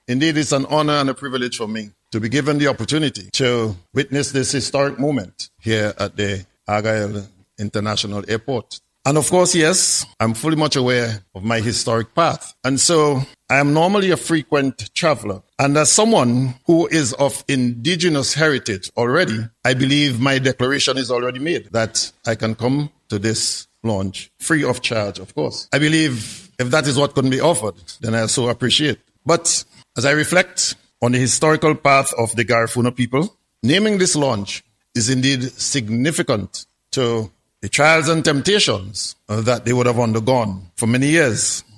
Indeed, it's an honor and a privilege for me to be given the opportunity to witness this historic moment here at the Argyle International Airport. And of course, yes, I'm fully much aware of my historic path. And so I am normally a frequent traveler. And as someone who is of indigenous heritage already, I believe my declaration is already made that I can come to this launch free of charge, of course. I believe if that is what can be offered, then I so appreciate. But as I reflect on the historical path of the Garifuna people, naming this launch is indeed significant to the trials and temptations that they would have undergone for many years.